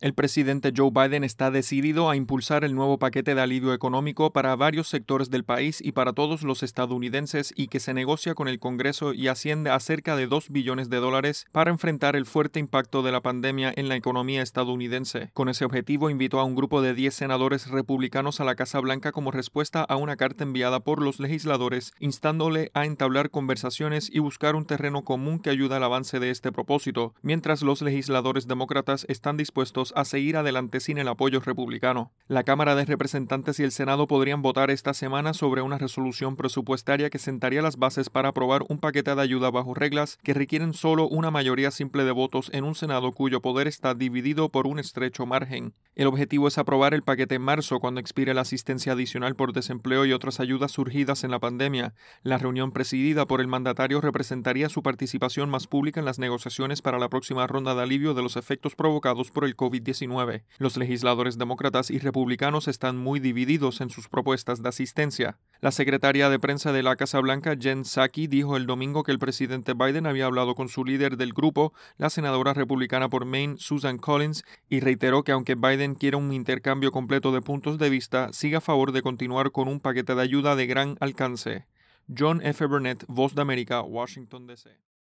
El presidente Joe Biden está decidido a impulsar el nuevo paquete de alivio económico para varios sectores del país y para todos los estadounidenses y que se negocia con el Congreso y asciende a cerca de $2 billones para enfrentar el fuerte impacto de la pandemia en la economía estadounidense. Con ese objetivo, invitó a un grupo de 10 senadores republicanos a la Casa Blanca como respuesta a una carta enviada por los legisladores instándole a entablar conversaciones y buscar un terreno común que ayude al avance de este propósito, mientras los legisladores demócratas están dispuestos a seguir adelante sin el apoyo republicano. La Cámara de Representantes y el Senado podrían votar esta semana sobre una resolución presupuestaria que sentaría las bases para aprobar un paquete de ayuda bajo reglas que requieren solo una mayoría simple de votos en un Senado cuyo poder está dividido por un estrecho margen. El objetivo es aprobar el paquete en marzo, cuando expire la asistencia adicional por desempleo y otras ayudas surgidas en la pandemia. La reunión presidida por el mandatario representaría su participación más pública en las negociaciones para la próxima ronda de alivio de los efectos provocados por el COVID-19. Los legisladores demócratas y republicanos están muy divididos en sus propuestas de asistencia. La secretaria de prensa de la Casa Blanca, Jen Psaki, dijo el domingo que el presidente Biden había hablado con su líder del grupo, la senadora republicana por Maine, Susan Collins, y reiteró que aunque Biden quiere un intercambio completo de puntos de vista, sigue a favor de continuar con un paquete de ayuda de gran alcance. John F. Burnett, Voz de América, Washington, D.C.